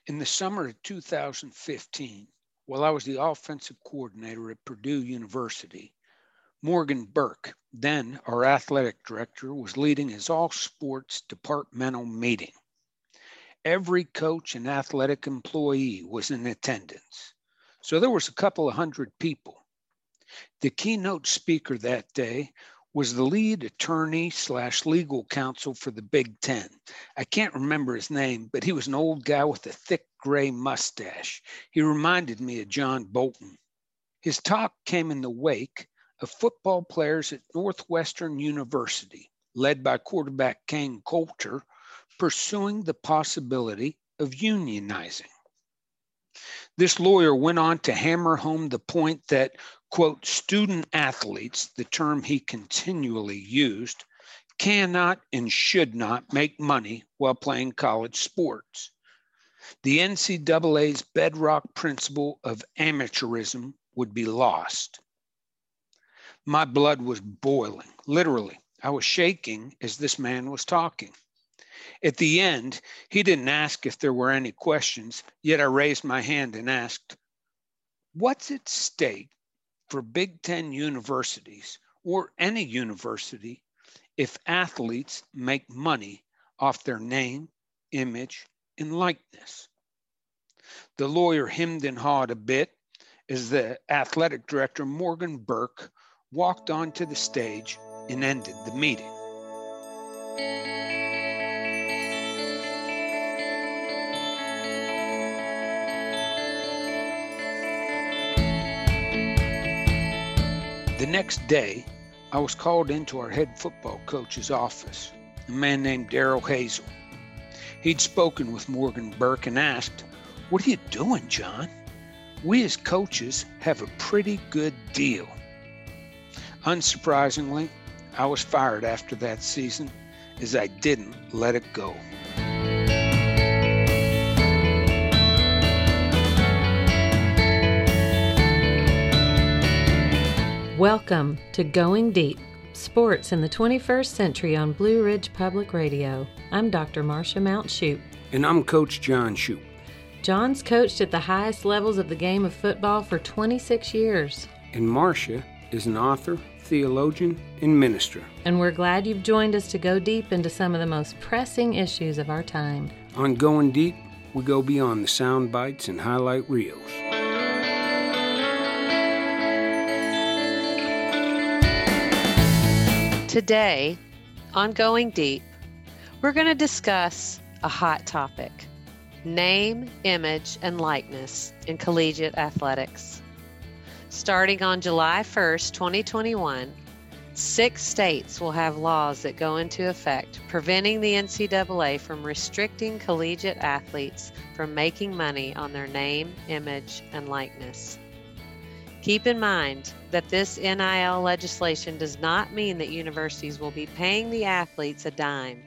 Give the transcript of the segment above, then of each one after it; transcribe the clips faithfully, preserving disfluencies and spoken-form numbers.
In the summer of two thousand fifteen, while I was the offensive coordinator at Purdue University, Morgan Burke, then our athletic director, was leading his all sports departmental meeting. Every coach and athletic employee was in attendance. So there was a couple of hundred people. The keynote speaker that day was the lead attorney slash legal counsel for the Big Ten. I can't remember his name, but he was an old guy with a thick gray mustache. He reminded me of John Bolton. His talk came in the wake of football players at Northwestern University, led by quarterback Kane Coulter, pursuing the possibility of unionizing. This lawyer went on to hammer home the point that, quote, student athletes, the term he continually used, cannot and should not make money while playing college sports. The N C double A's bedrock principle of amateurism would be lost. My blood was boiling, literally. I was shaking as this man was talking. At the end, he didn't ask if there were any questions, yet I raised my hand and asked, what's at stake for Big Ten universities or any university if athletes make money off their name, image, and likeness? The lawyer hemmed and hawed a bit as the athletic director, Morgan Burke, walked onto the stage and ended the meeting. The next day, I was called into our head football coach's office, a man named Daryl Hazel. He'd spoken with Morgan Burke and asked, what are you doing, John? We as coaches have a pretty good deal. Unsurprisingly, I was fired after that season as I didn't let it go. Welcome to Going Deep, Sports in the twenty-first Century on Blue Ridge Public Radio. I'm Doctor Marcia Mount Shoup. And I'm Coach John Shoup. John's coached at the highest levels of the game of football for twenty-six years. And Marcia is an author, theologian, and minister. And we're glad you've joined us to go deep into some of the most pressing issues of our time. On Going Deep, we go beyond the sound bites and highlight reels. Today, on Going Deep, we're going to discuss a hot topic, name, image, and likeness in collegiate athletics. Starting on July first, twenty twenty-one, six states will have laws that go into effect preventing the N C double A from restricting collegiate athletes from making money on their name, image, and likeness. Keep in mind that this N I L legislation does not mean that universities will be paying the athletes a dime.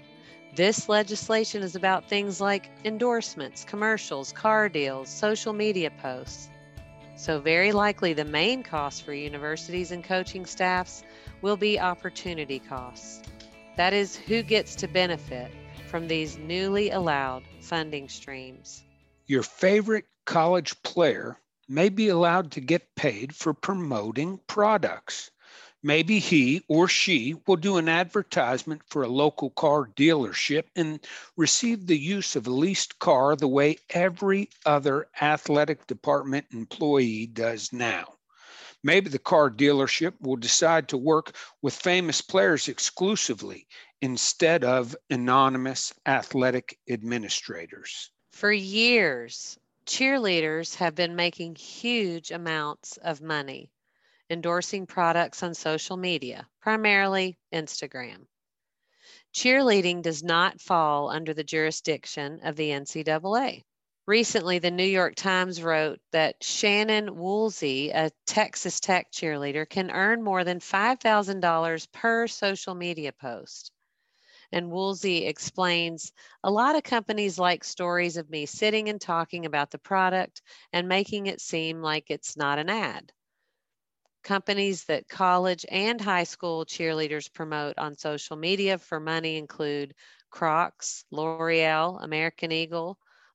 This legislation is about things like endorsements, commercials, car deals, social media posts. So very likely the main cost for universities and coaching staffs will be opportunity costs. That is, who gets to benefit from these newly allowed funding streams. Your favorite college player may be allowed to get paid for promoting products. Maybe he or she will do an advertisement for a local car dealership and receive the use of a leased car the way every other athletic department employee does now. Maybe the car dealership will decide to work with famous players exclusively instead of anonymous athletic administrators. For years, cheerleaders have been making huge amounts of money endorsing products on social media, primarily Instagram. Cheerleading does not fall under the jurisdiction of the N C double A. Recently, the New York Times wrote that Shannon Woolsey, a Texas Tech cheerleader, can earn more than five thousand dollars per social media post. And Woolsey explains, a lot of companies like stories of me sitting and talking about the product and making it seem like it's not an ad. Companies that college and high school cheerleaders promote on social media for money include Crocs, L'Oreal, American Eagle,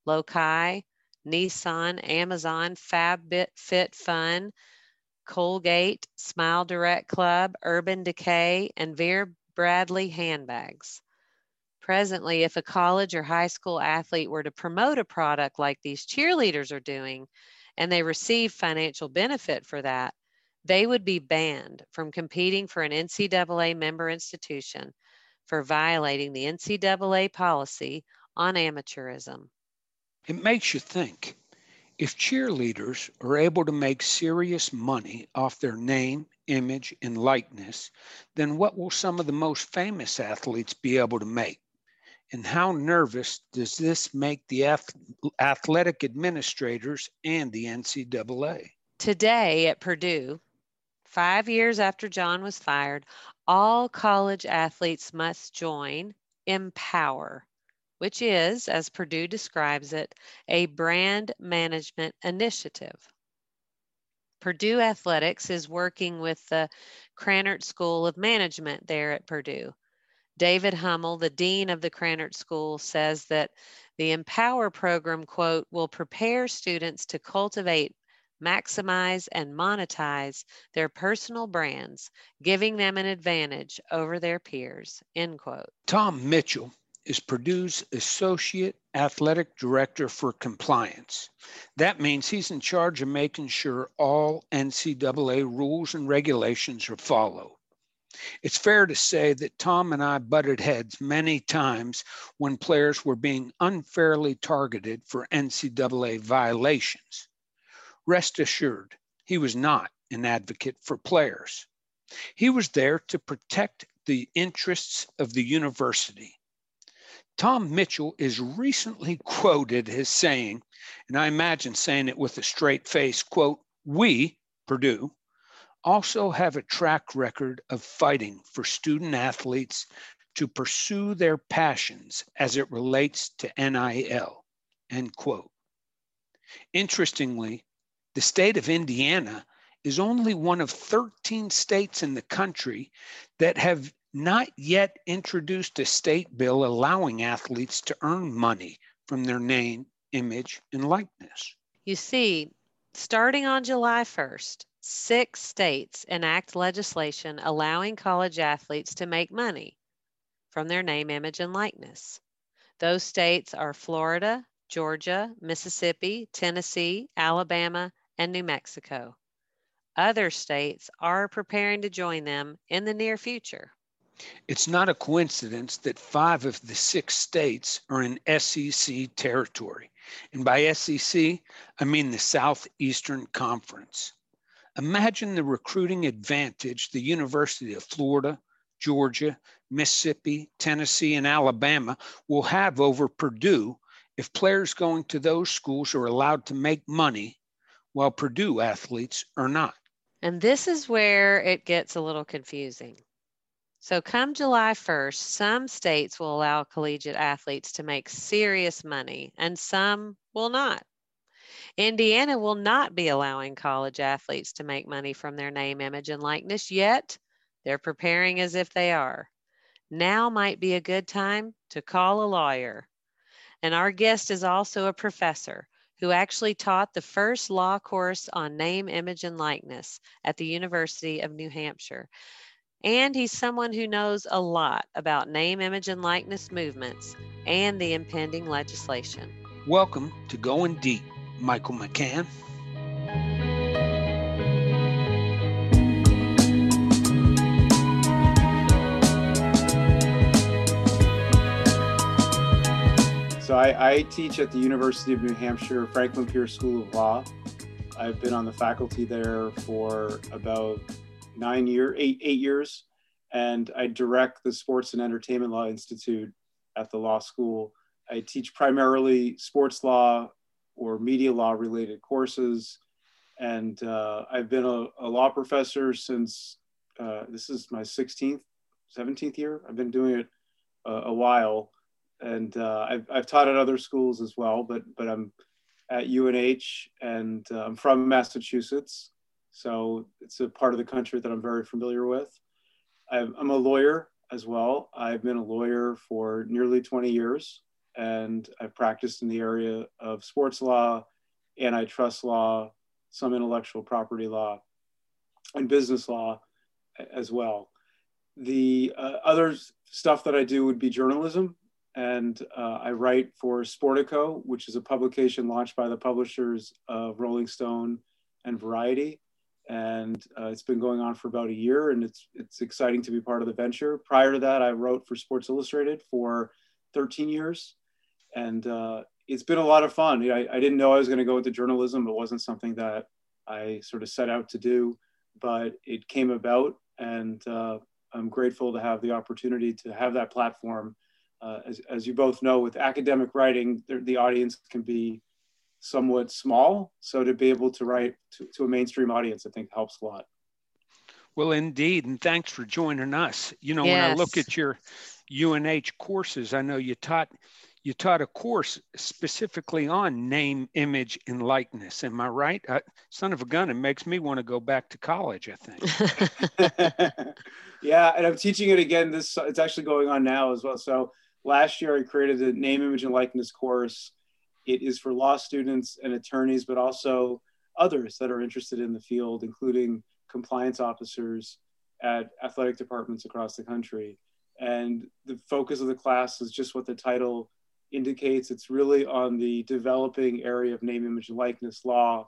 Lokai, Nissan, Amazon, FabFit Fun, Colgate, Smile Direct Club, Urban Decay, and Vera Bradley handbags. Presently, if a college or high school athlete were to promote a product like these cheerleaders are doing, and they receive financial benefit for that, they would be banned from competing for an N C double A member institution for violating the N C double A policy on amateurism. It makes you think. If cheerleaders are able to make serious money off their name, image, and likeness, then what will some of the most famous athletes be able to make? And how nervous does this make the athletic administrators and the N C double A? Today at Purdue, five years after John was fired, all college athletes must join Empower, which is, as Purdue describes it, a brand management initiative. Purdue Athletics is working with the Krannert School of Management there at Purdue. David Hummel, the dean of the Krannert School, says that the Empower program, quote, will prepare students to cultivate, maximize, and monetize their personal brands, giving them an advantage over their peers, end quote. Tom Mitchell is Purdue's Associate Athletic Director for Compliance. That means he's in charge of making sure all N C double A rules and regulations are followed. It's fair to say that Tom and I butted heads many times when players were being unfairly targeted for N C double A violations. Rest assured, he was not an advocate for players. He was there to protect the interests of the university. Tom Mitchell is recently quoted as saying, and I imagine saying it with a straight face, quote, "We, Purdue, also have a track record of fighting for student athletes to pursue their passions as it relates to N I L," end quote. Interestingly, the state of Indiana is only one of thirteen states in the country that have not yet introduced a state bill allowing athletes to earn money from their name, image, and likeness. You see, starting on July first, six states enact legislation allowing college athletes to make money from their name, image, and likeness. Those states are Florida, Georgia, Mississippi, Tennessee, Alabama, and New Mexico. Other states are preparing to join them in the near future. It's not a coincidence that five of the six states are in S E C territory. And by S E C, I mean the Southeastern Conference. Imagine the recruiting advantage the University of Florida, Georgia, Mississippi, Tennessee, and Alabama will have over Purdue if players going to those schools are allowed to make money while Purdue athletes are not. And this is where it gets a little confusing. So come July first, some states will allow collegiate athletes to make serious money and some will not. Indiana will not be allowing college athletes to make money from their name, image, and likeness, yet they're preparing as if they are. Now might be a good time to call a lawyer. And our guest is also a professor who actually taught the first law course on name, image, and likeness at the University of New Hampshire. And he's someone who knows a lot about name, image, and likeness movements and the impending legislation. Welcome to Going Deep, Michael McCann. So I, I teach at the University of New Hampshire, Franklin Pierce School of Law. I've been on the faculty there for about nine years, eight, eight years, and I direct the Sports and Entertainment Law Institute at the law school. I teach primarily sports law or media law related courses, and uh, I've been a, a law professor since, uh, this is my sixteenth, seventeenth year. I've been doing it uh, a while, and uh, I've, I've taught at other schools as well, but, but I'm at U N H, and uh, I'm from Massachusetts. So it's a part of the country that I'm very familiar with. I'm, I'm a lawyer as well. I've been a lawyer for nearly twenty years. and I've practiced in the area of sports law, antitrust law, some intellectual property law, and business law as well. The uh, other stuff that I do would be journalism, and uh, I write for Sportico, which is a publication launched by the publishers of Rolling Stone and Variety. And uh, it's been going on for about a year, and it's it's exciting to be part of the venture. Prior to that, I wrote for Sports Illustrated for thirteen years, and uh, it's been a lot of fun. I, I didn't know I was going to go into journalism. It wasn't something that I sort of set out to do, but it came about, and uh, I'm grateful to have the opportunity to have that platform. Uh, as, as you both know, with academic writing, the, the audience can be somewhat small. So to be able to write to, to a mainstream audience, I think helps a lot. Well, indeed. And thanks for joining us. You know, Yes. when I look at your U N H courses, I know you taught you taught a course specifically on name, image, and likeness. Am I right? I, son of a gun, it makes me want to go back to college, I think. Yeah, and I'm teaching it again. This it's actually going on now as well. So last year I created a name, image, and likeness course. It is for law students and attorneys, but also others that are interested in the field, including compliance officers at athletic departments across the country. And the focus of the class is just what the title indicates. It's really on the developing area of name, image, and likeness law,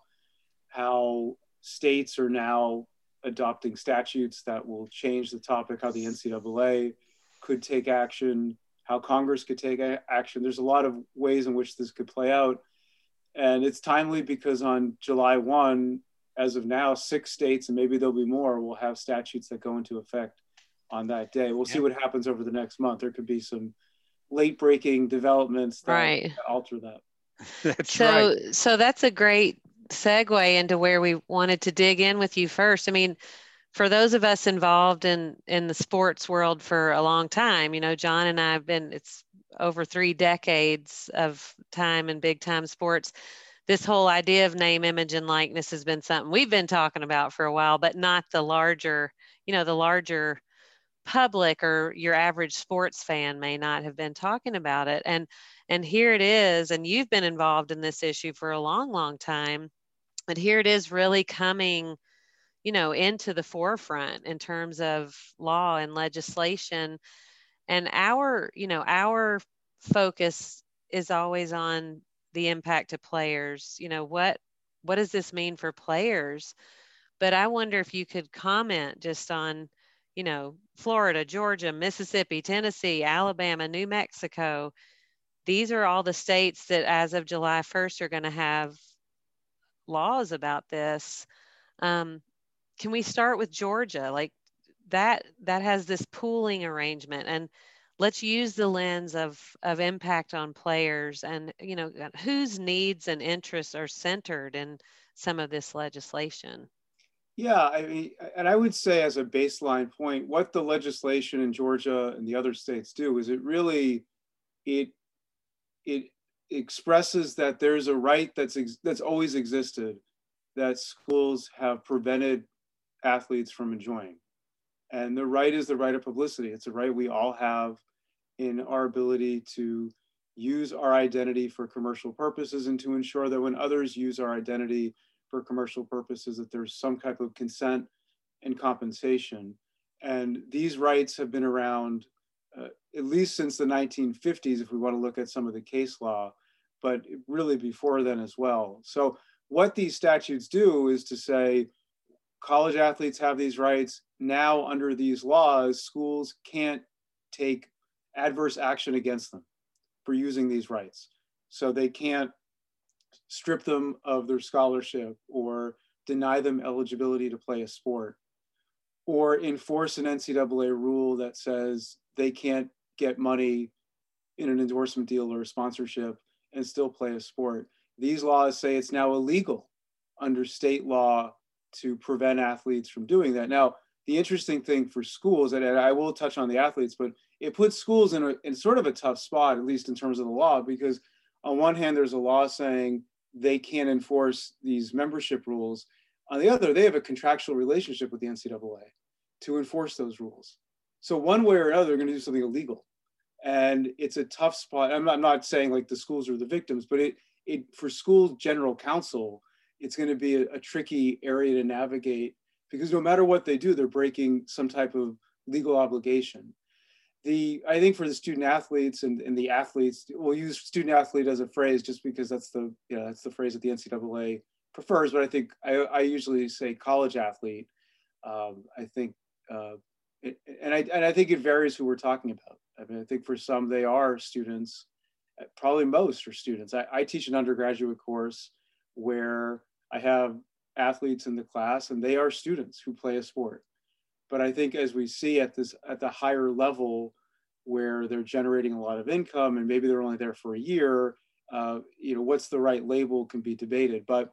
how states are now adopting statutes that will change the topic, how the N C double A could take action, how Congress could take action. There's a lot of ways in which this could play out. And it's timely because on July first, as of now, six states, and maybe there'll be more, will have statutes that go into effect on that day. We'll see what happens over the next month. There could be some late breaking developments that, right. that alter that. That's so, right. So that's a great segue into where we wanted to dig in with you first. I mean, for those of us involved in, in the sports world for a long time, you know, John and I have been, it's over three decades of time in big time sports. This whole idea of name, image, and likeness has been something we've been talking about for a while, but not the larger, you know, the larger public or your average sports fan may not have been talking about it. And, and here it is, and you've been involved in this issue for a long, long time, but here it is really coming, you know, into the forefront in terms of law and legislation. And our, you know, our focus is always on the impact to players. You know, what, what does this mean for players? But I wonder if you could comment just on, you know, Florida, Georgia, Mississippi, Tennessee, Alabama, New Mexico. These are all the states that as of July first are going to have laws about this. Um, can we start with Georgia? Like that, that has this pooling arrangement, and let's use the lens of, of impact on players and, you know, whose needs and interests are centered in some of this legislation. Yeah, I mean, and I would say as a baseline point, what the legislation in Georgia and the other states do is it really, it, it expresses that there's a right that's, ex- that's always existed that schools have prevented athletes from enjoying. And the right is the right of publicity. It's a right we all have in our ability to use our identity for commercial purposes and to ensure that when others use our identity for commercial purposes, that there's some type of consent and compensation. And these rights have been around uh, at least since the nineteen fifties, if we want to look at some of the case law, but really before then as well. So what these statutes do is to say, college athletes have these rights. Now under these laws, schools can't take adverse action against them for using these rights. So they can't strip them of their scholarship or deny them eligibility to play a sport or enforce an N C double A rule that says they can't get money in an endorsement deal or a sponsorship and still play a sport. These laws say it's now illegal under state law to prevent athletes from doing that. Now, the interesting thing for schools, and I will touch on the athletes, but it puts schools in, a, in sort of a tough spot, at least in terms of the law, because on one hand, there's a law saying they can't enforce these membership rules. On the other, they have a contractual relationship with the N C double A to enforce those rules. So one way or another, they're going to do something illegal. And it's a tough spot. I'm not, I'm not saying like the schools are the victims, but it, it for school general counsel, it's going to be a, a tricky area to navigate, because no matter what they do, they're breaking some type of legal obligation. The, I think for the student athletes and, and the athletes, we'll use student athlete as a phrase just because that's the, you know, that's the phrase that the N C double A prefers, but I think I, I usually say college athlete. Um, I think, uh, it, and I and I think it varies who we're talking about. I mean, I think for some they are students, probably most are students. I, I teach an undergraduate course where I have athletes in the class, and they are students who play a sport. But I think as we see at this at the higher level, where they're generating a lot of income and maybe they're only there for a year, uh, you know, what's the right label can be debated. But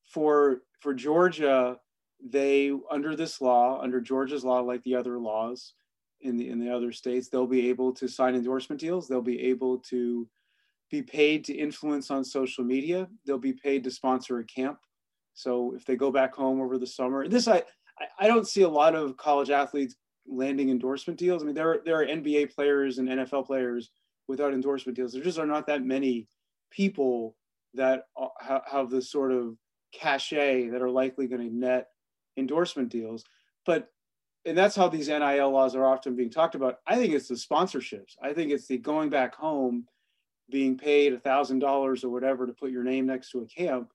for for Georgia, they, under this law, under Georgia's law, like the other laws in the in the other states, they'll be able to sign endorsement deals. They'll be able to be paid to influence on social media. They'll be paid to sponsor a camp. So if they go back home over the summer, this I I don't see a lot of college athletes landing endorsement deals. I mean, there are, there are N B A players and N F L players without endorsement deals. There just are not that many people that have this sort of cachet that are likely going to net endorsement deals. But, and that's how these N I L laws are often being talked about. I think it's the sponsorships. I think it's the going back home, being paid a thousand dollars or whatever to put your name next to a camp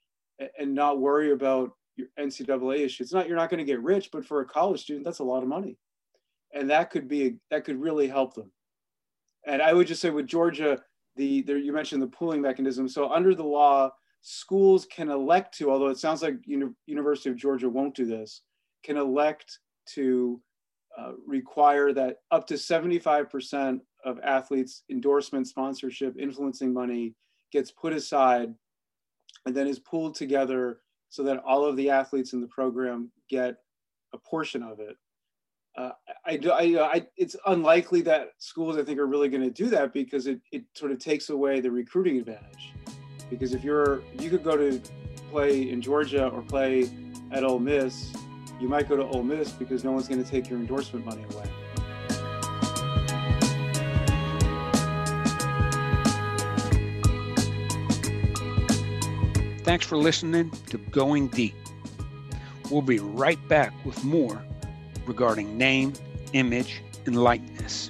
and not worry about your N C double A issue. It's not, you're not going to get rich, but for a college student, that's a lot of money. And that could be, that could really help them. And I would just say with Georgia, the, there, you mentioned the pooling mechanism. So under the law, schools can elect to, although it sounds like Uni- University of Georgia won't do this, can elect to uh, require that up to seventy-five percent of athletes' endorsement, sponsorship, influencing money gets put aside and then is pooled together so that all of the athletes in the program get a portion of it. Uh, I, I, I, it's unlikely that schools, I think, are really going to do that, because it, it sort of takes away the recruiting advantage. Because if you're, you could go to play in Georgia or play at Ole Miss, you might go to Ole Miss because no one's going to take your endorsement money away. Thanks for listening to Going Deep. We'll be right back with more regarding name, image, and likeness.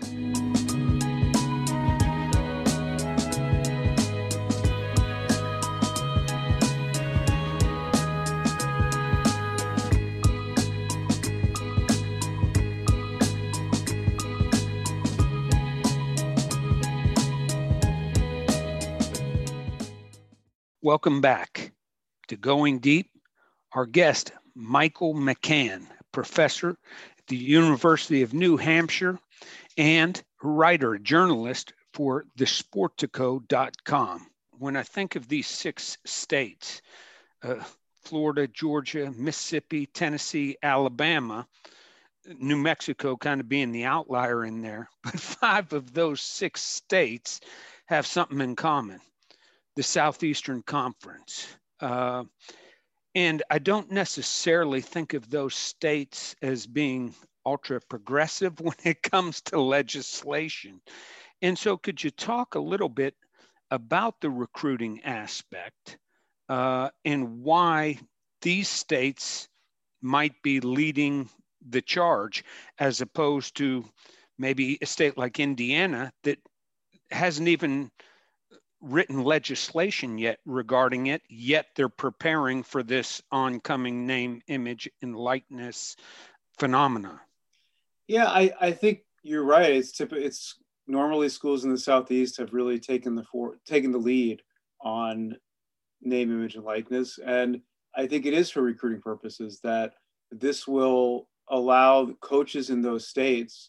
Welcome back to Going Deep. Our guest, Michael McCann, professor at the University of New Hampshire and a writer, a journalist for the sportico dot com. When I think of these six states, uh, Florida, Georgia, Mississippi, Tennessee, Alabama, New Mexico kind of being the outlier in there, but five of those six states have something in common. The Southeastern Conference. Uh, and I don't necessarily think of those states as being ultra progressive when it comes to legislation. And so could you talk a little bit about the recruiting aspect uh, and why these states might be leading the charge, as opposed to maybe a state like Indiana that hasn't even written legislation yet regarding it, yet they're preparing for this oncoming name, image, and likeness phenomena? Yeah, I, I think you're right. It's typically, it's normally schools in the Southeast have really taken the for, taken the lead on name, image, and likeness. And I think it is for recruiting purposes that this will allow coaches in those states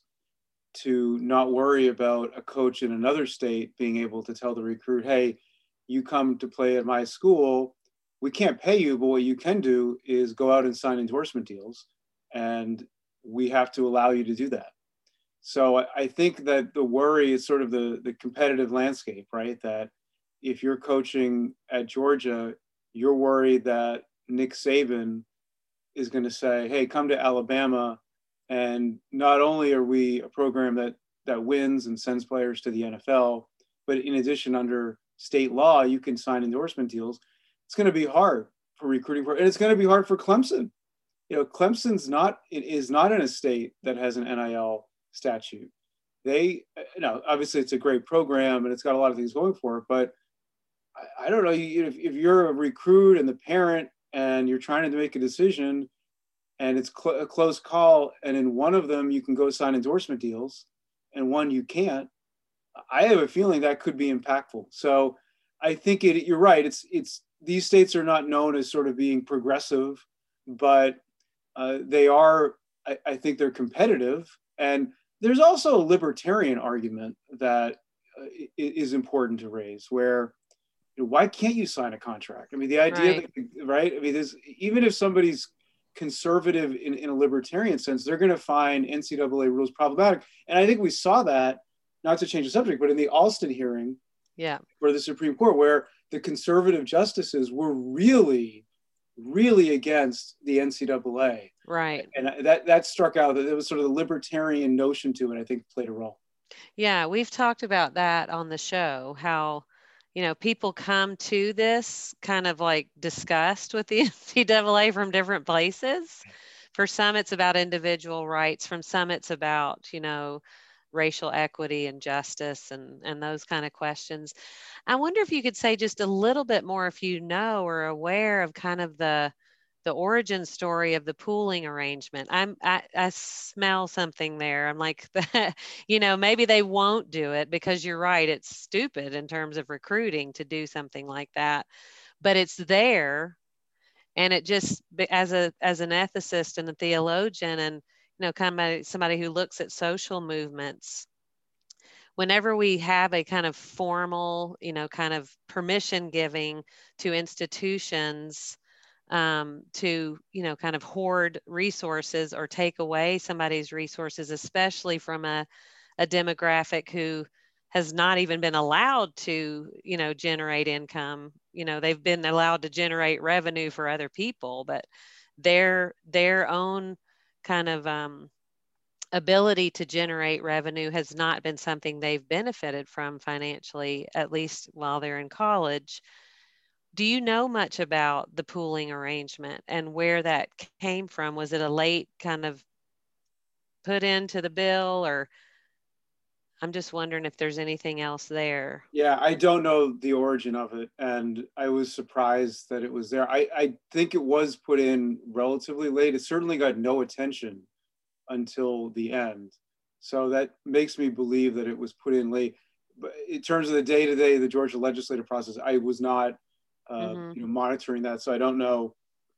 to not worry about a coach in another state being able to tell the recruit, hey, you come to play at my school, we can't pay you, but what you can do is go out and sign endorsement deals, and we have to allow you to do that. So I, I think that the worry is sort of the, the competitive landscape, right? That if you're coaching at Georgia, you're worried that Nick Saban is going to say, hey, come to Alabama. And not only are we a program that that wins and sends players to the N F L. But in addition, under state law, you can sign endorsement deals. It's going to be hard for recruiting, and it's going to be hard for Clemson. You know, Clemson's not, it is not in a state that has an N I L statute. They, you know, obviously it's a great program and it's got a lot of things going for it, but I, I don't know, if, if you're a recruit and the parent and you're trying to make a decision and it's cl- a close call, and in one of them you can go sign endorsement deals and one you can't, I have a feeling that could be impactful. So I think it, you're right. It's, it's, these states are not known as sort of being progressive, but uh, they are, I, I think they're competitive. And there's also a libertarian argument that uh, is important to raise, where, you know, why can't you sign a contract? I mean, the idea Right. that, right? I mean, there's, even if somebody's conservative in, in a libertarian sense, they're going to find N C double A rules problematic. And I think we saw that, not to change the subject, but in the Alston hearing, Yeah. for the Supreme Court, where the conservative justices were really, really against the N C double A. Right. And that, that struck out, that there was sort of the libertarian notion to it, I think played a role. Yeah, we've talked about that on the show, how, you know, people come to this kind of like disgust with the N C double A from different places. For some, it's about individual rights. From some, it's about, you know, racial equity and justice and, and those kind of questions. I wonder if you could say just a little bit more, if you know or are aware of kind of the the origin story of the pooling arrangement. I'm I, I smell something there. I'm like, you know, maybe they won't do it because you're right. It's stupid in terms of recruiting to do something like that, but it's there. And it just, as a as an ethicist and a theologian, and you know, kind of somebody who looks at social movements, whenever we have a kind of formal, you know, kind of permission giving to institutions um, to, you know, kind of hoard resources or take away somebody's resources, especially from a, a demographic who has not even been allowed to, you know, generate income. You know, they've been allowed to generate revenue for other people, but their their own kind of um, ability to generate revenue has not been something they've benefited from financially, at least while they're in college. Do you know much about the pooling arrangement and where that came from? Was it a late kind of put into the bill, or I'm just wondering if there's anything else there. Yeah, I don't know the origin of it, and I was surprised that it was there. I, I think it was put in relatively late. It certainly got no attention until the end. So that makes me believe that it was put in late. But in terms of the day-to-day, the Georgia legislative process, I was not uh, mm-hmm. you know, monitoring that. So I don't know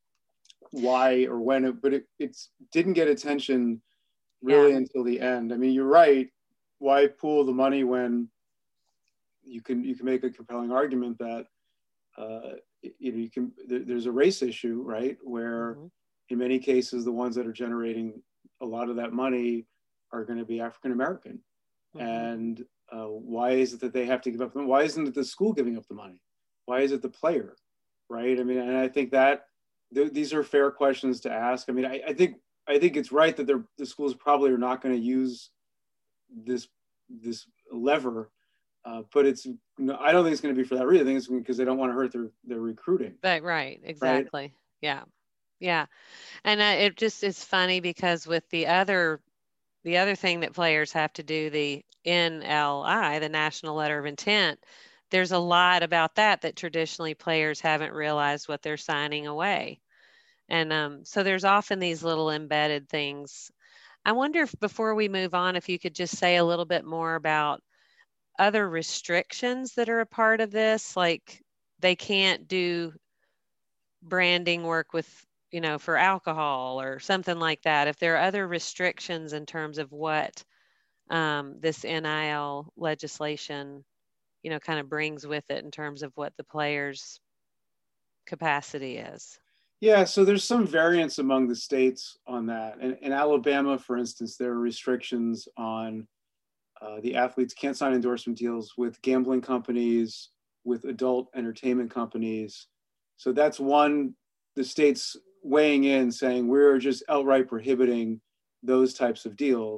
why or when, it, but it it's, didn't get attention really yeah. until the end. I mean, you're right. Why pool the money when you can you can make a compelling argument that uh, you know you can there, there's a race issue, right? Where mm-hmm. in many cases the ones that are generating a lot of that money are going to be African American, mm-hmm. and uh, why is it that they have to give up the money? Why isn't it the school giving up the money? Why is it the player, right? I mean, and I think that th- these are fair questions to ask. I mean, I, I think I think it's right that the schools probably are not going to use this this lever, uh, but it's no, I don't think it's going to be for that reason. I think it's because they don't want to hurt their their recruiting. But right, exactly, right? yeah, yeah, and uh, it just is funny because with the other the other thing that players have to do, the N L I, the National Letter of Intent, there's a lot about that that traditionally players haven't realized what they're signing away, and um, so there's often these little embedded things. I wonder if before we move on, if you could just say a little bit more about other restrictions that are a part of this, like they can't do branding work with, you know, for alcohol or something like that. If there are other restrictions in terms of what um, this N I L legislation, you know, kind of brings with it in terms of what the players' capacity is. Yeah, so there's some variance among the states on that. In, in Alabama, for instance, there are restrictions on uh, the athletes can't sign endorsement deals with gambling companies, with adult entertainment companies. So that's one, the state's weighing in saying we're just outright prohibiting those types of deals.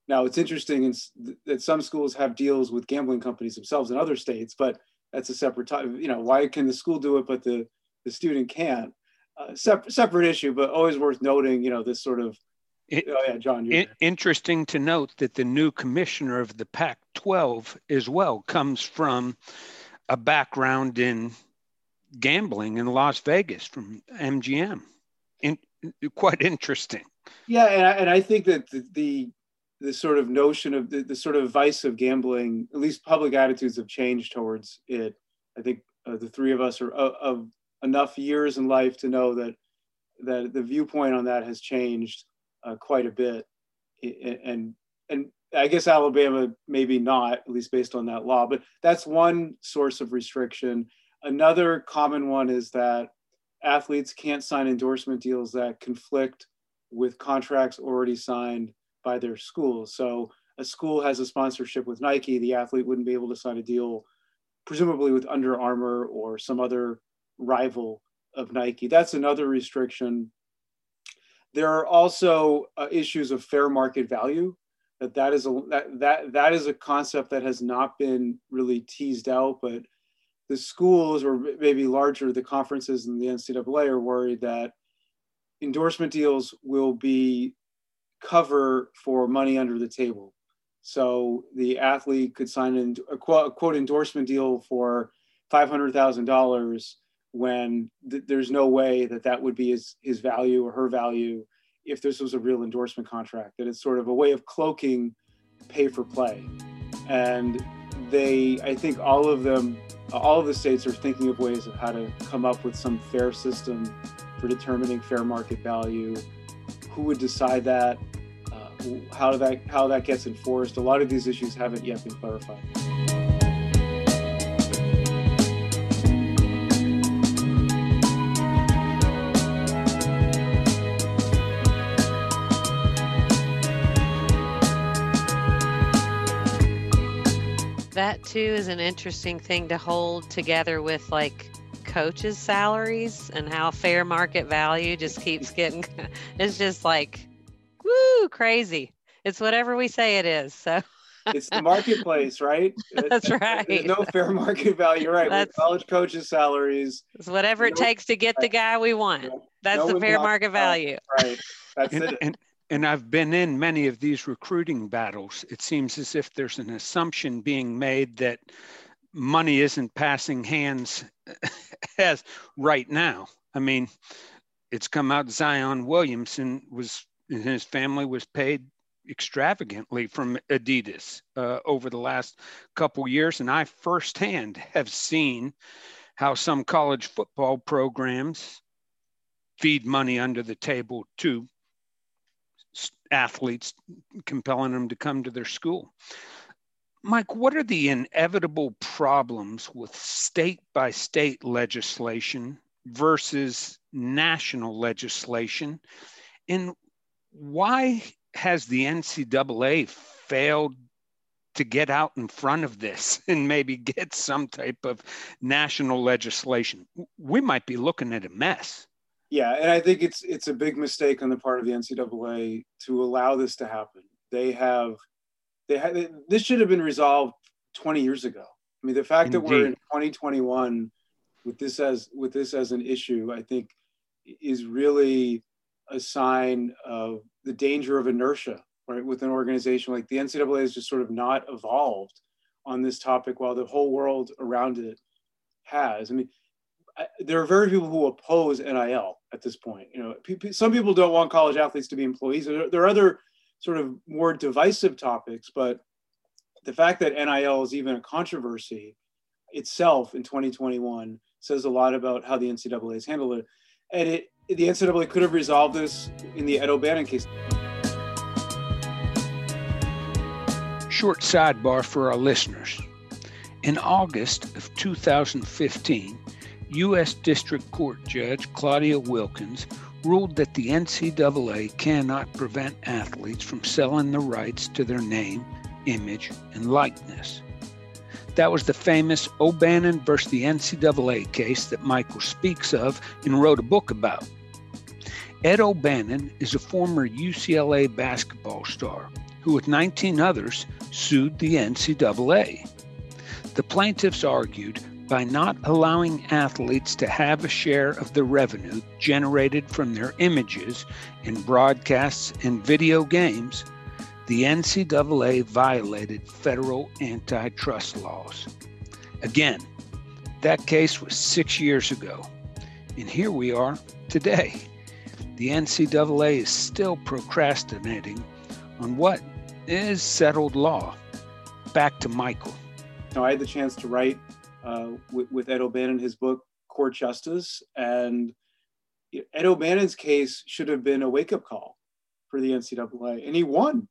Now, it's interesting in, that some schools have deals with gambling companies themselves in other states, but that's a separate time. You know, why can the school do it, but the, the student can't? Uh, separate, separate issue, but always worth noting, you know, this sort of, it, oh yeah, John. It, interesting to note that the new commissioner of the Pac twelve as well comes from a background in gambling in Las Vegas from M G M. In, quite interesting. Yeah, and I, and I think that the, the the sort of notion of the, the sort of vice of gambling, at least public attitudes have changed towards it. I think uh, the three of us are of, of enough years in life to know that that the viewpoint on that has changed uh, quite a bit. And and I guess Alabama maybe not, at least based on that law, but that's one source of restriction. Another common one is that athletes can't sign endorsement deals that conflict with contracts already signed by their school. So a school has a sponsorship with Nike, the athlete wouldn't be able to sign a deal, presumably with Under Armour or some other rival of Nike. That's another restriction. There are also uh, issues of fair market value. That that is a that, that that is a concept that has not been really teased out, but the schools, or maybe larger, the conferences and the N C double A, are worried that endorsement deals will be cover for money under the table. So the athlete could sign an, a, quote, a quote endorsement deal for five hundred thousand dollars when th- there's no way that that would be his, his value or her value if this was a real endorsement contract. That it's sort of a way of cloaking pay for play. And they, I think all of them, all of the states are thinking of ways of how to come up with some fair system for determining fair market value. Who would decide that? Uh, how that how that gets enforced? A lot of these issues haven't yet been clarified. That too is an interesting thing to hold together with like coaches' salaries and how fair market value just keeps getting, it's just like, woo, crazy. It's whatever we say it is. So it's the marketplace, right? That's right. There's no fair market value, right? That's, with college coaches' salaries. It's whatever it no, takes to get the guy we want. That's no the fair market value. Right. That's and, it. And, and I've been in many of these recruiting battles. It seems as if there's an assumption being made that money isn't passing hands as right now. I mean, it's come out Zion Williamson was, and his family was paid extravagantly from Adidas uh, over the last couple years. And I firsthand have seen how some college football programs feed money under the table to athletes, compelling them to come to their school. Mike, what are the inevitable problems with state by state legislation versus national legislation? And why has the N C double A failed to get out in front of this and maybe get some type of national legislation? We might be looking at a mess. Yeah, and I think it's it's a big mistake on the part of the N C double A to allow this to happen. They have, they have, this should have been resolved twenty years ago. I mean, the fact Indeed. that we're in twenty twenty-one with this as with this as an issue, I think, is really a sign of the danger of inertia, right? With an organization like the N C double A has just sort of not evolved on this topic while the whole world around it has. I mean, I, there are very people who oppose N I L at this point. You know, pe- some people don't want college athletes to be employees. There, there are other sort of more divisive topics, but the fact that N I L is even a controversy itself in twenty twenty-one says a lot about how the N C double A has handled it. And it, the N C double A could have resolved this in the Ed O'Bannon case. Short sidebar for our listeners. In August of two thousand fifteen, U S District Court Judge Claudia Wilkins ruled that the N C double A cannot prevent athletes from selling the rights to their name, image, and likeness. That was the famous O'Bannon versus the N C double A case that Michael speaks of and wrote a book about. Ed O'Bannon is a former U C L A basketball star who with nineteen others sued the N C double A. The plaintiffs argued by not allowing athletes to have a share of the revenue generated from their images in broadcasts and video games, the N C double A violated federal antitrust laws. Again, that case was six years ago, and here we are today. The N C double A is still procrastinating on what is settled law. Back to Michael. Now, I had the chance to write uh, with, with Ed O'Bannon his book, Court Justice, and Ed O'Bannon's case should have been a wake-up call for the N C double A, and he won.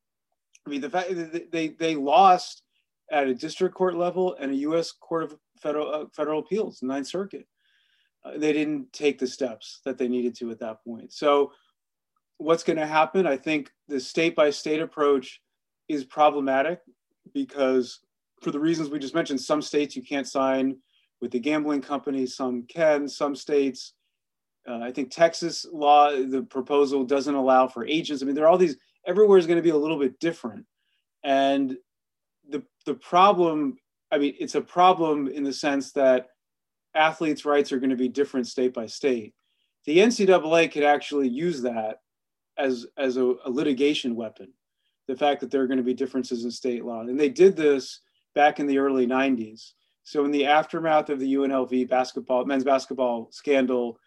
I mean, the fact that they, they lost at a district court level and a U S Court of Federal, uh, Federal Appeals, the Ninth Circuit. Uh, they didn't take the steps that they needed to at that point. So what's going to happen? I think the state-by-state approach is problematic because for the reasons we just mentioned, some states you can't sign with the gambling company, some can, some states. Uh, I think Texas law, the proposal doesn't allow for agents. I mean, there are all these, everywhere is going to be a little bit different. And the the problem, I mean, it's a problem in the sense that athletes' rights are going to be different state by state. The N C double A could actually use that as, as a, a litigation weapon, the fact that there are going to be differences in state law. And they did this back in the early nineties. So in the aftermath of the U N L V basketball, men's basketball scandal,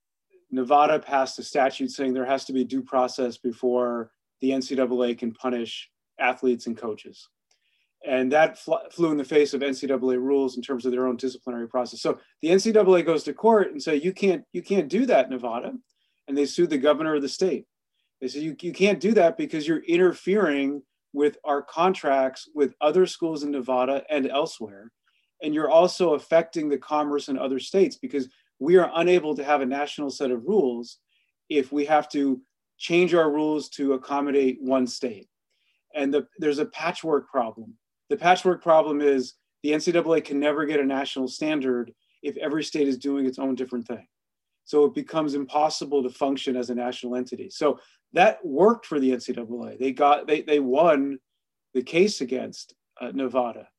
Nevada passed a statute saying there has to be due process before the N C double A can punish athletes and coaches. And that fl- flew in the face of N C double A rules in terms of their own disciplinary process. So the N C double A goes to court and say, you can't, you can't do that, Nevada. And they sued the governor of the state. They say, you, you can't do that because you're interfering with our contracts with other schools in Nevada and elsewhere. And you're also affecting the commerce in other states because we are unable to have a national set of rules if we have to change our rules to accommodate one state. And the, there's a patchwork problem. The patchwork problem is the N C double A can never get a national standard if every state is doing its own different thing. So it becomes impossible to function as a national entity. So that worked for the N C double A. They got they they won the case against uh, Nevada.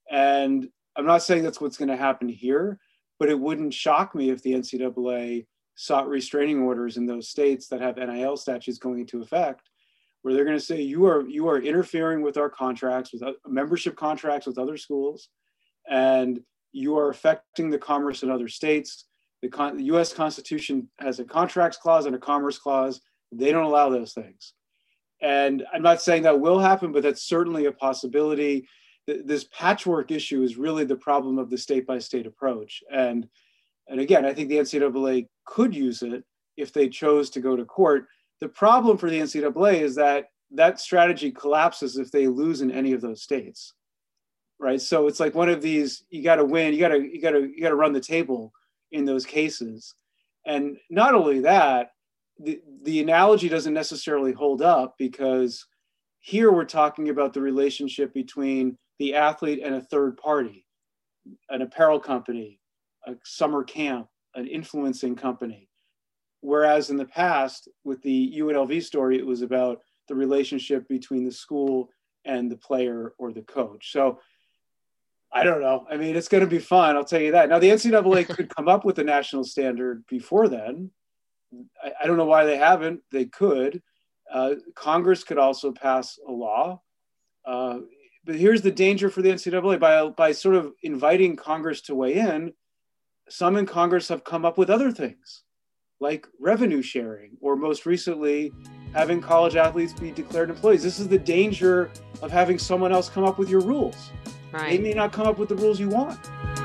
And I'm not saying that's what's going to happen here, but it wouldn't shock me if the N C double A sought restraining orders in those states that have N I L statutes going into effect, where they're going to say you are you are interfering with our contracts, with membership contracts with other schools, and you are affecting the commerce in other states. The, con- the U S Constitution has a contracts clause and a commerce clause. They don't allow those things. And I'm not saying that will happen, but that's certainly a possibility. Th- this patchwork issue is really the problem of the state-by-state approach. And, and again, I think the N C double A could use it if they chose to go to court. The problem for the N C double A is that that strategy collapses if they lose in any of those states, right? So it's like one of these, you got to win, you got to, you got to, you got to run the table in those cases. And not only that, the, the analogy doesn't necessarily hold up because here we're talking about the relationship between the athlete and a third party, an apparel company, a summer camp, an influencing company. Whereas in the past, with the U N L V story, it was about the relationship between the school and the player or the coach. So I don't know. I mean, it's going to be fun. I'll tell you that. Now, the N C double A could come up with a national standard before then. I, I don't know why they haven't. They could. Uh, Congress could also pass a law. Uh, but here's the danger for the N C double A. By, by sort of inviting Congress to weigh in, some in Congress have come up with other things, like revenue sharing, or most recently, having college athletes be declared employees. This is the danger of having someone else come up with your rules. Right. They may not come up with the rules you want.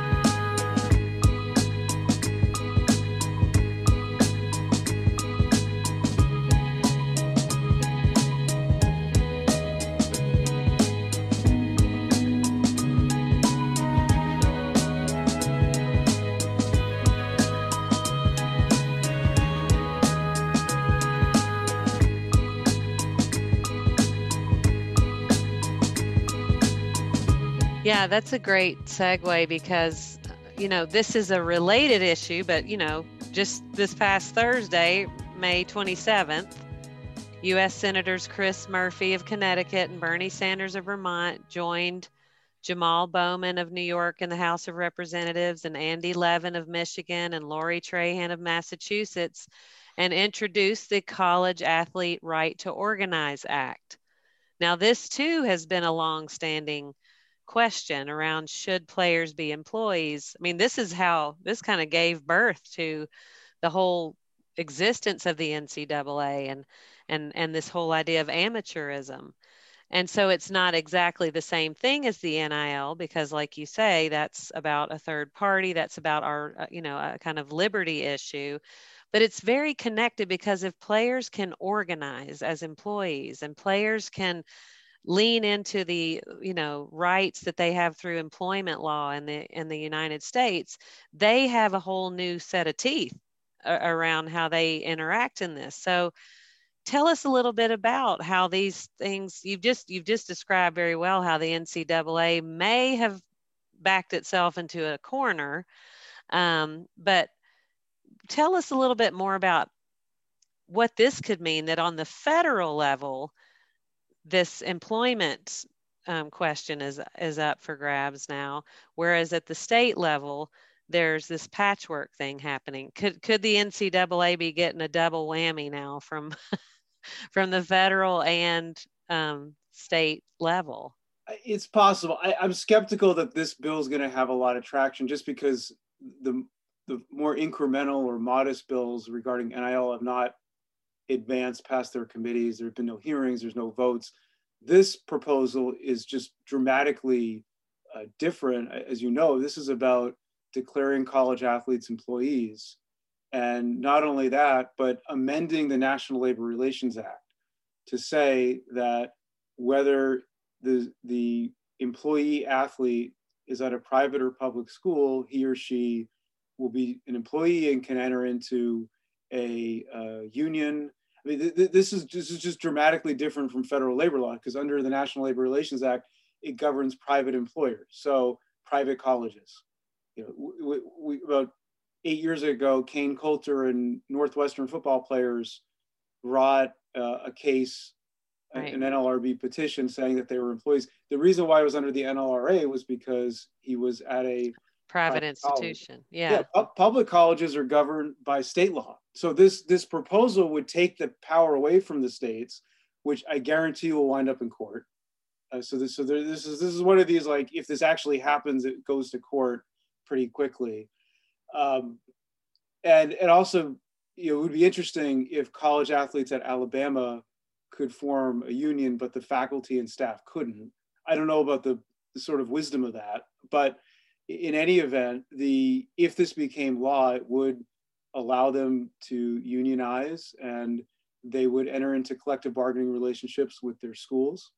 Yeah, that's a great segue because, you know, this is a related issue, but, you know, just this past Thursday, May twenty-seventh, U S Senators Chris Murphy of Connecticut and Bernie Sanders of Vermont joined Jamal Bowman of New York in the House of Representatives and Andy Levin of Michigan and Lori Trahan of Massachusetts and introduced the College Athlete Right to Organize Act. Now, this too has been a long-standing question around should players be employees. I mean, this is how this kind of gave birth to the whole existence of the N C double A and and and this whole idea of amateurism. And so it's not exactly the same thing as the N I L because, like you say, that's about a third party. That's about our, you know, a kind of liberty issue. But it's very connected because if players can organize as employees and players can lean into the, you know, rights that they have through employment law in the in the United States, they have a whole new set of teeth around how they interact in this. So tell us a little bit about how these things you've just you've just described very well how the N C double A may have backed itself into a corner, um, but tell us a little bit more about what this could mean that on the federal level, this employment um, question is is up for grabs now, whereas at the state level, there's this patchwork thing happening. Could could the N C double A be getting a double whammy now from from the federal and um, state level? It's possible. I, I'm skeptical that this bill is going to have a lot of traction just because the the more incremental or modest bills regarding N I L have not advanced past their committees. There have been no hearings. There's no votes. This proposal is just dramatically uh, different. As you know, this is about declaring college athletes employees. And not only that, but amending the National Labor Relations Act to say that whether the, the employee athlete is at a private or public school, he or she will be an employee and can enter into a uh, union. I mean, th- th- this is this is just dramatically different from federal labor law because under the National Labor Relations Act, it governs private employers, so private colleges. You know, we, we, about eight years ago, Kane Coulter and Northwestern football players brought uh, a case, right. an N L R B petition saying that they were employees. The reason why it was under the N L R A was because he was at a private, private institution. College. Yeah. yeah pu- public colleges are governed by state law. So this, this proposal would take the power away from the states, which I guarantee will wind up in court. Uh, so this, so there, this is this is one of these, like, if this actually happens, it goes to court pretty quickly. Um, and and also, you know, it would be interesting if college athletes at Alabama could form a union, but the faculty and staff couldn't. I don't know about the, the sort of wisdom of that, but in any event, the if this became law, it would allow them to unionize and they would enter into collective bargaining relationships with their schools.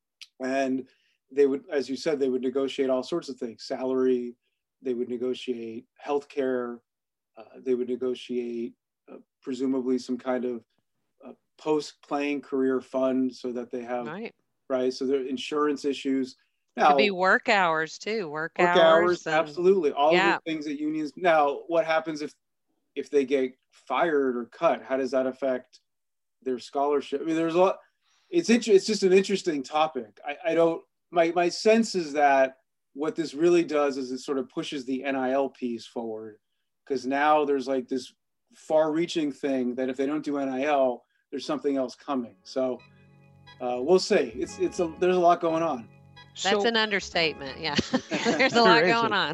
And they would, as you said, they would negotiate all sorts of things, salary, they would negotiate healthcare, uh, they would negotiate uh, presumably some kind of uh, post-playing career fund so that they have, right, right? So there are insurance issues. Now, could be work hours too, work, work hours. hours and, absolutely. All yeah. of the things that unions, now what happens if if they get fired or cut? How does that affect their scholarship? I mean, there's a lot, it's inter- it's just an interesting topic. I, I don't, my, my sense is that what this really does is it sort of pushes the N I L piece forward, because now there's like this far-reaching thing that if they don't do N I L, there's something else coming. So uh, we'll see. It's it's a, there's a lot going on. That's so, an understatement. Yeah, there's a lot going on.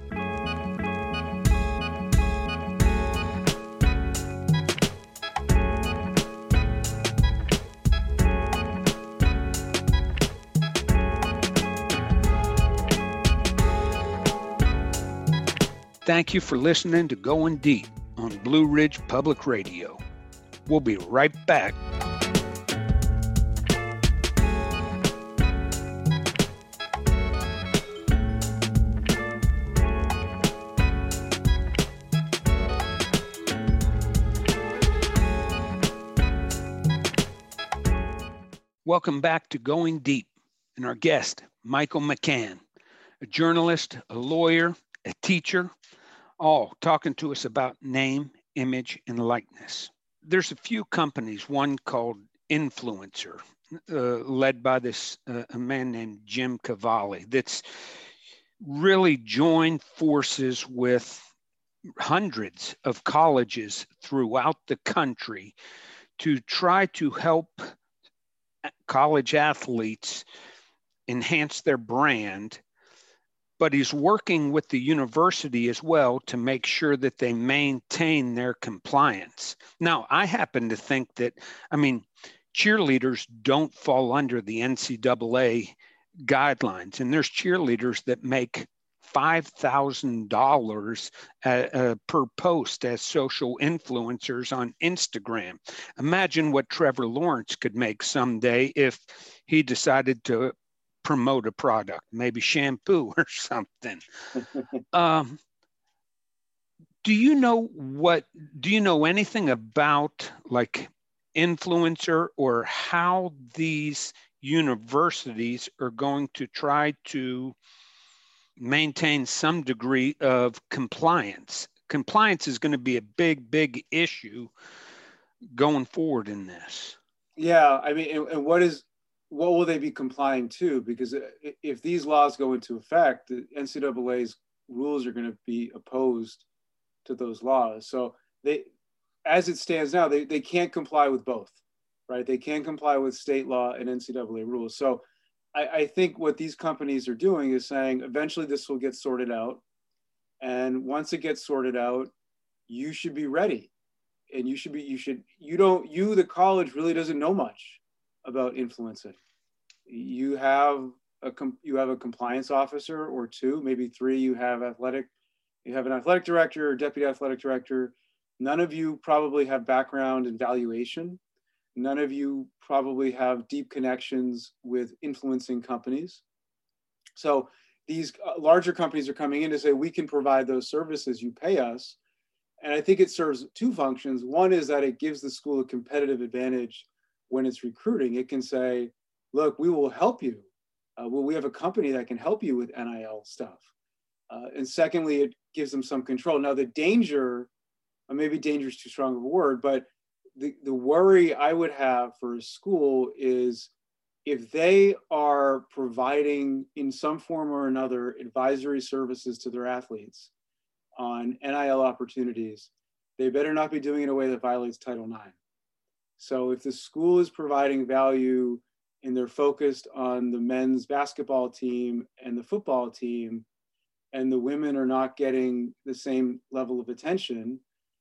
Thank you for listening to Going Deep on Blue Ridge Public Radio. We'll be right back. Welcome back to Going Deep, and our guest, Michael McCann, a journalist, a lawyer, a teacher, all talking to us about name, image, and likeness. There's a few companies, one called influencer uh, led by this uh, a man named Jim Cavalli that's really joined forces with hundreds of colleges throughout the country to try to help college athletes enhance their brand, but he's working with the university as well to make sure that they maintain their compliance. Now, I happen to think that, I mean, cheerleaders don't fall under the N C double A guidelines, and there's cheerleaders that make five thousand dollars uh, uh, per post as social influencers on Instagram. Imagine what Trevor Lawrence could make someday if he decided to promote a product, maybe shampoo or something. um, do you know what, do you know anything about like influencer or how these universities are going to try to maintain some degree of compliance? Compliance is going to be a big, big issue going forward in this. Yeah, I mean, and, and what is, what will they be complying to? Because if these laws go into effect, the N C double A's rules are going to be opposed to those laws. So they, as it stands now, they, they can't comply with both, right? They can't comply with state law and N C double A rules. So I, I think what these companies are doing is saying, eventually this will get sorted out. And once it gets sorted out, you should be ready. And you should be, you should, you don't, you, the college really doesn't know much about influencing. You have a, you have a compliance officer or two, maybe three. You have athletic, you have an athletic director or deputy athletic director. None of you probably have background in valuation. None of you probably have deep connections with influencing companies. So these larger companies are coming in to say, we can provide those services, you pay us. And I think it serves two functions. One is that it gives the school a competitive advantage when it's recruiting. It can say, look, we will help you. Uh, well, we have a company that can help you with N I L stuff. Uh, and secondly, it gives them some control. Now the danger, or maybe danger is too strong of a word, but the, the worry I would have for a school is if they are providing in some form or another advisory services to their athletes on N I L opportunities, they better not be doing it in a way that violates Title nine. So if the school is providing value and they're focused on the men's basketball team and the football team, and the women are not getting the same level of attention,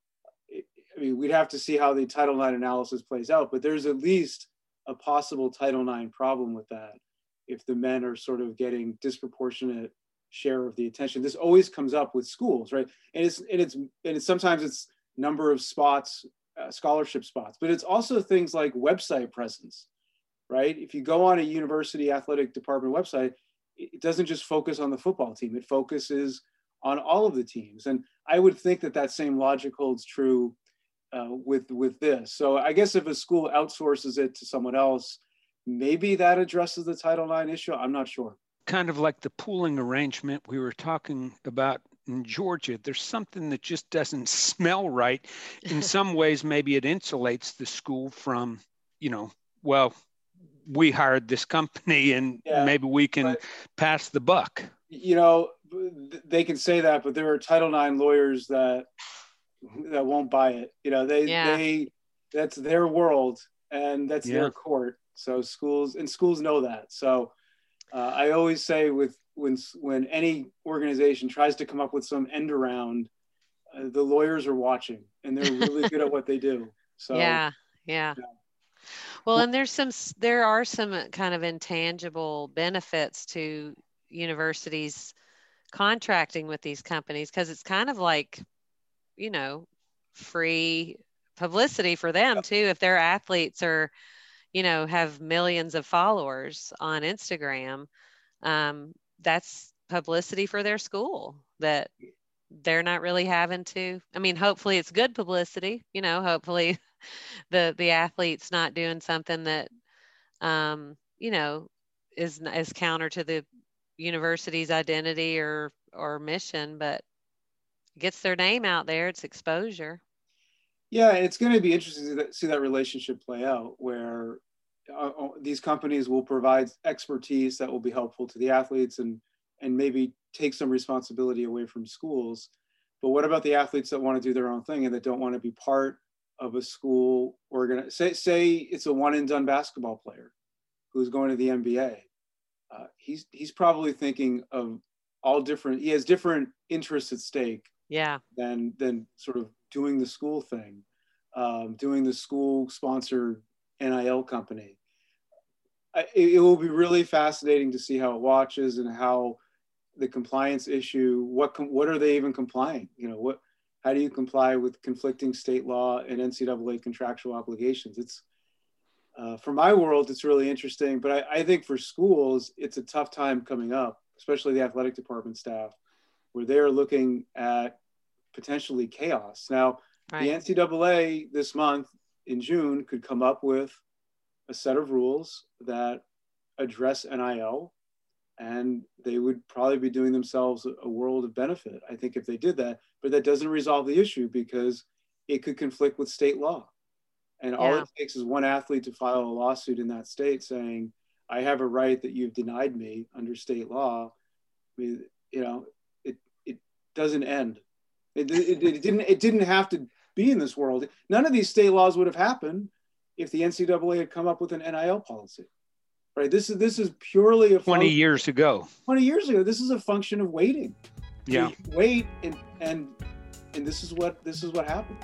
I mean, we'd have to see how the Title nine analysis plays out, but there's at least a possible Title nine problem with that if the men are sort of getting disproportionate share of the attention. This always comes up with schools, right? And it's and it's and it's sometimes it's number of spots, uh, scholarship spots, but it's also things like website presence, right? If you go on a university athletic department website, it doesn't just focus on the football team; it focuses on all of the teams. And I would think that that same logic holds true uh, with with this. So I guess if a school outsources it to someone else, maybe that addresses the Title nine issue. I'm not sure. Kind of like the pooling arrangement we were talking about in Georgia. There's something that just doesn't smell right. In some ways, maybe it insulates the school from, you know, well, we hired this company and yeah, maybe we can but, pass the buck. You know, they can say that, but there are Title nine lawyers that that won't buy it. You know, they yeah. they that's their world and that's yeah. their court. So schools and schools know that. So uh, I always say with when when any organization tries to come up with some end around, uh, the lawyers are watching and they're really good at what they do. So yeah, yeah. yeah. Well, and there's some there are some kind of intangible benefits to universities contracting with these companies because it's kind of like, you know, free publicity for them too. If their athletes are, you know, have millions of followers on Instagram, um, that's publicity for their school that they're not really having to. I mean, hopefully it's good publicity, you know, hopefully the, the athlete's not doing something that, um, you know, is, is counter to the university's identity or, or mission, but gets their name out there. It's exposure. Yeah, it's going to be interesting to see that relationship play out, where uh, these companies will provide expertise that will be helpful to the athletes and and maybe take some responsibility away from schools. But what about the athletes that want to do their own thing and that don't want to be part of a school organ? Say, say it's a one and done basketball player who's going to the N B A. Uh, he's he's probably thinking of all different. He has different interests at stake. Yeah. Than than sort of doing the school thing, um, doing the school sponsored N I L company. I, it, it will be really fascinating to see how it watches and how the compliance issue. What com- what are they even complying? You know, what how do you comply with conflicting state law and N C double A contractual obligations? It's uh, for my world, it's really interesting. But I, I think for schools, it's a tough time coming up, especially the athletic department staff, where they're looking at potentially chaos. Now, right. The N C double A this month in June could come up with a set of rules that address N I L, and they would probably be doing themselves a world of benefit, I think, if they did that. But that doesn't resolve the issue because it could conflict with state law. And yeah. all it takes is one athlete to file a lawsuit in that state saying, I have a right that you've denied me under state law. I mean, you know, it it doesn't end. It, it, it didn't it didn't have to be in this world. None of these state laws would have happened if the N C double A had come up with an N I L policy. Right? This is this is purely a twenty years ago. twenty years ago. This is a function of waiting. Yeah. So wait and and and this is what this is what happens.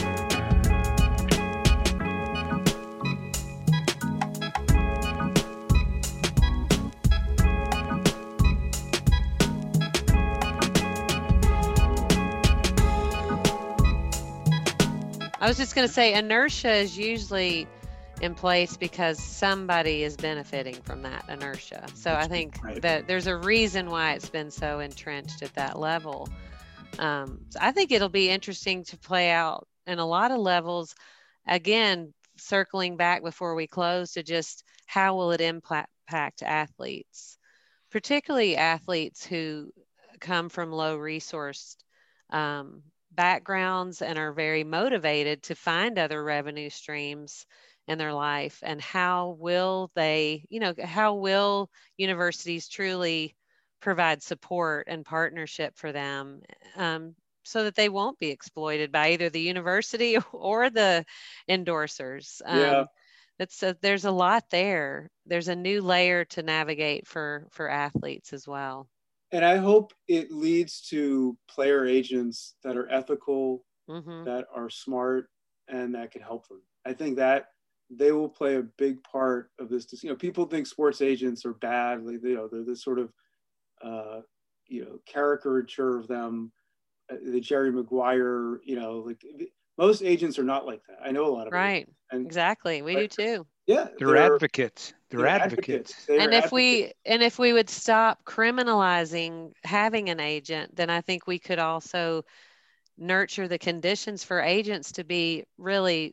I was just going to say inertia is usually in place because somebody is benefiting from that inertia. So I think right. that there's a reason why it's been so entrenched at that level. Um, so I think it'll be interesting to play out in a lot of levels. Again, circling back before we close to just how will it impact athletes, particularly athletes who come from low resourced um, backgrounds and are very motivated to find other revenue streams in their life. And how will they, you know, how will universities truly provide support and partnership for them um, so that they won't be exploited by either the university or the endorsers? Um, yeah. It's a, there's a lot there. There's a new layer to navigate for, for athletes as well. And I hope it leads to player agents that are ethical, mm-hmm. that are smart, and that can help them. I think that they will play a big part of this. You know, people think sports agents are bad. Like, you know, they're this sort of, uh, you know, caricature of them, uh, the Jerry Maguire, you know, like most agents are not like that. I know a lot of right. And, exactly. We right? do too. Yeah. They're, they're advocates. They're, they're advocates. advocates. And if advocates. we and if we would stop criminalizing having an agent, then I think we could also nurture the conditions for agents to be really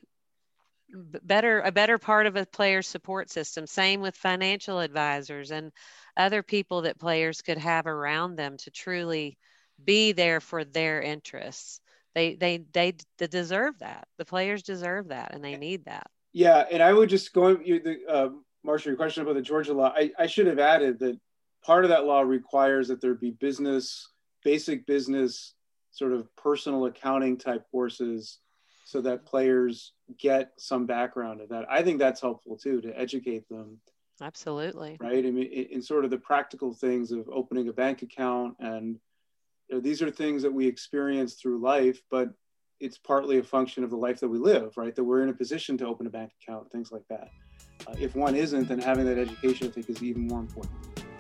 better, a better part of a player's support system. Same with financial advisors and other people that players could have around them to truly be there for their interests. They they they, they deserve that. The players deserve that, and they need that. Yeah, and I would just go, you, the, uh, Marcia, your question about the Georgia law, I, I should have added that part of that law requires that there be business, basic business, sort of personal accounting type courses so that players get some background of that. I think that's helpful too, to educate them. Absolutely. Right? I mean, in, in sort of the practical things of opening a bank account, and you know, these are things that we experience through life, but it's partly a function of the life that we live, right? That we're in a position to open a bank account, things like that. Uh, if one isn't, then having that education, I think, is even more important.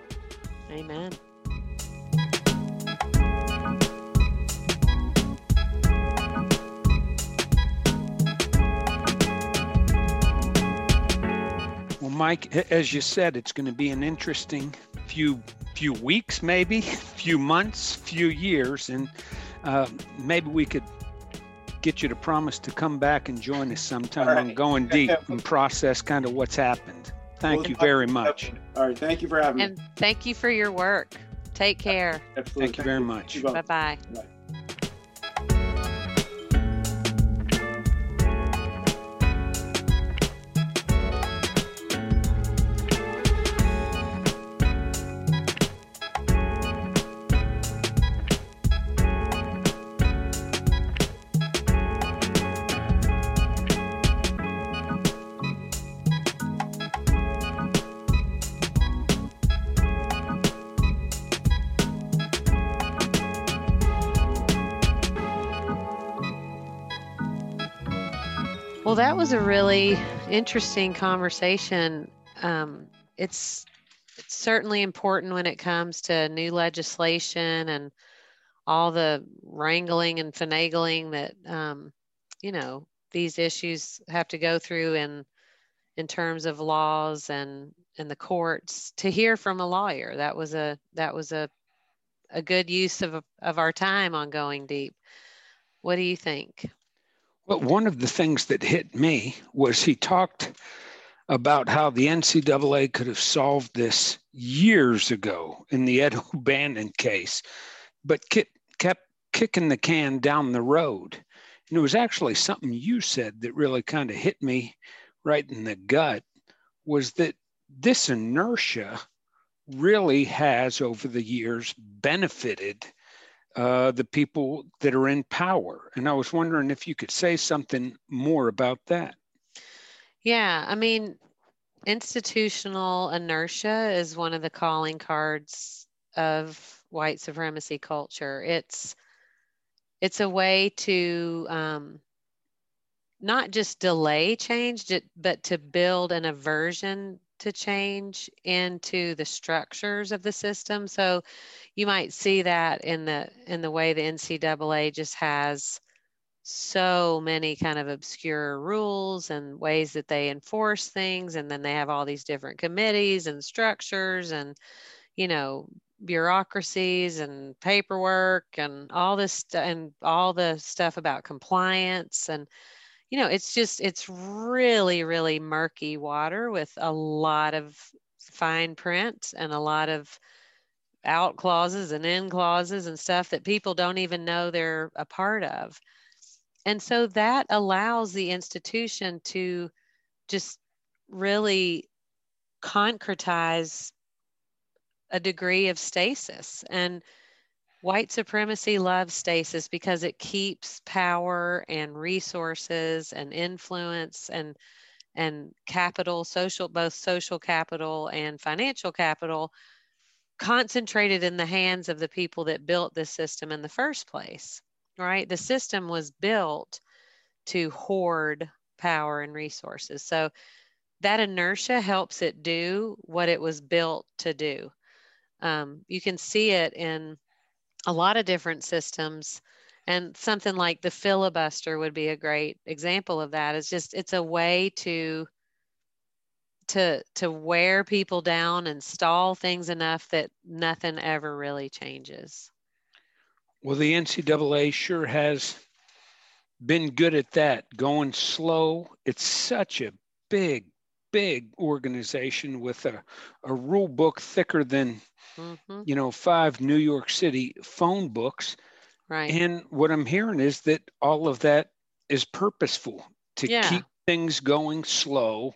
Amen. Well, Mike, as you said, it's going to be an interesting few few weeks, maybe, few months, few years, and uh, maybe we could get you to promise to come back and join us sometime right. on Going Deep and process kind of what's happened. Thank well, you very much. All right. Thank you for having me. And thank you for your work. Take care. Absolutely. Thank you very much. Bye-bye. Bye. Well, that was a really interesting conversation. Um, it's, it's certainly important when it comes to new legislation and all the wrangling and finagling that, um, you know, these issues have to go through in, in terms of laws and, and the courts. To hear from a lawyer, that was a, that was a, a good use of, of our time on Going Deep. What do you think? Well, one of the things that hit me was he talked about how the N C double A could have solved this years ago in the Ed O'Bannon case, but kept kicking the can down the road. And it was actually something you said that really kind of hit me right in the gut, was that this inertia really has over the years benefited uh, the people that are in power. And I was wondering if you could say something more about that. Yeah, I mean, institutional inertia is one of the calling cards of white supremacy culture. It's it's a way to um, not just delay change, but to build an aversion to change into the structures of the system. So you might see that in the in the way the N C double A just has so many kind of obscure rules and ways that they enforce things, and then they have all these different committees and structures and, you know, bureaucracies and paperwork and all this st- and all the stuff about compliance. And you know, it's just, it's really, really murky water with a lot of fine print and a lot of out clauses and in clauses and stuff that people don't even know they're a part of. And so that allows the institution to just really concretize a degree of stasis. And white supremacy loves stasis because it keeps power and resources and influence and and capital, social, both social capital and financial capital, concentrated in the hands of the people that built this system in the first place, right? The system was built to hoard power and resources. So that inertia helps it do what it was built to do. Um, you can see it in a lot of different systems, and something like the filibuster would be a great example of that. It's just, it's a way to to to wear people down and stall things enough that nothing ever really changes. Well, the N C double A sure has been good at that, going slow. It's such a big, big organization with a, a rule book thicker than mm-hmm. you know, five New York City phone books. Right. And what I'm hearing is that all of that is purposeful to yeah. keep things going slow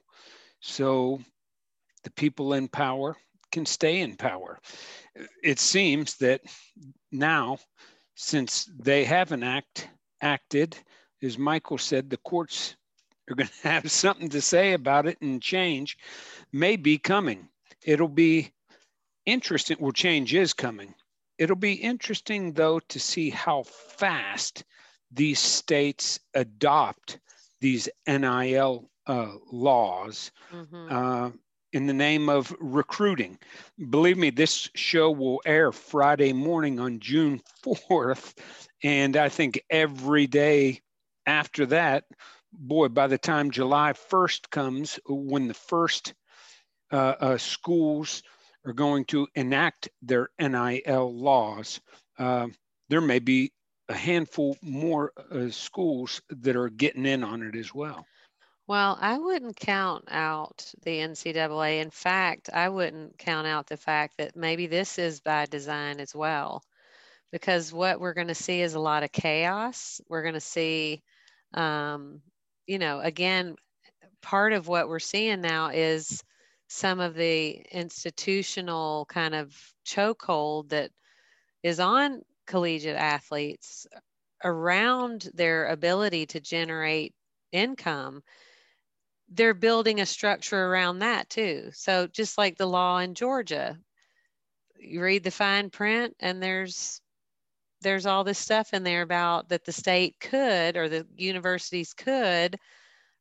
so the people in power can stay in power. It seems that now, since they haven't act, acted, as Michael said, the courts are going to have something to say about it, and change may be coming. It'll be interesting. Well, change is coming. It'll be interesting, though, to see how fast these states adopt these N I L uh, laws mm-hmm. uh, in the name of recruiting. Believe me, this show will air Friday morning on June fourth. And I think every day after that, boy, by the time July first comes, when the first uh, uh, schools are going to enact their N I L laws, uh, there may be a handful more uh, schools that are getting in on it as well. Well, I wouldn't count out the N C double A. In fact, I wouldn't count out the fact that maybe this is by design as well, because what we're going to see is a lot of chaos. We're going to see, um, you know, again, part of what we're seeing now is some of the institutional kind of chokehold that is on collegiate athletes around their ability to generate income. They're building a structure around that too. So just like the law in Georgia, you read the fine print and there's there's all this stuff in there about that the state could, or the universities could,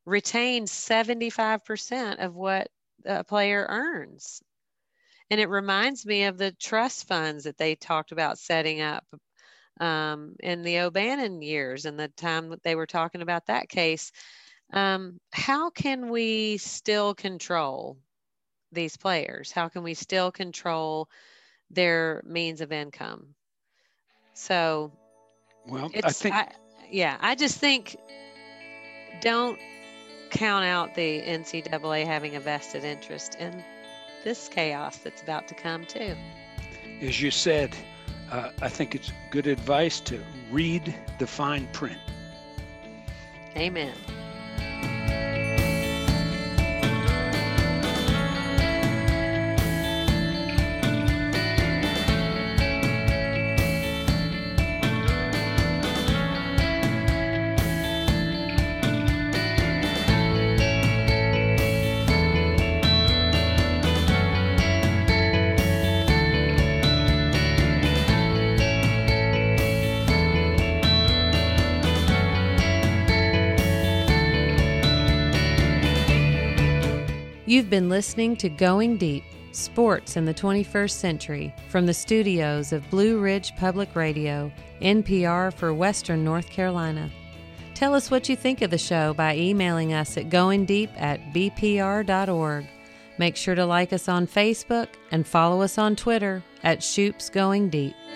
retain seventy-five percent of what a player earns. And it reminds me of the trust funds that they talked about setting up um, in the O'Bannon years and the time that they were talking about that case. Um, how can we still control these players? How can we still control their means of income? So, well, it's, I think, I, yeah, I just think don't count out the N C double A having a vested interest in this chaos that's about to come too. as you said, uh, I think it's good advice to read the fine print. Amen. You've been listening to Going Deep, Sports in the twenty-first Century, from the studios of Blue Ridge Public Radio, N P R for Western North Carolina. Tell us what you think of the show by emailing us at goingdeep at b p r dot org. Make sure to like us on Facebook and follow us on Twitter at Shoup's Going Deep.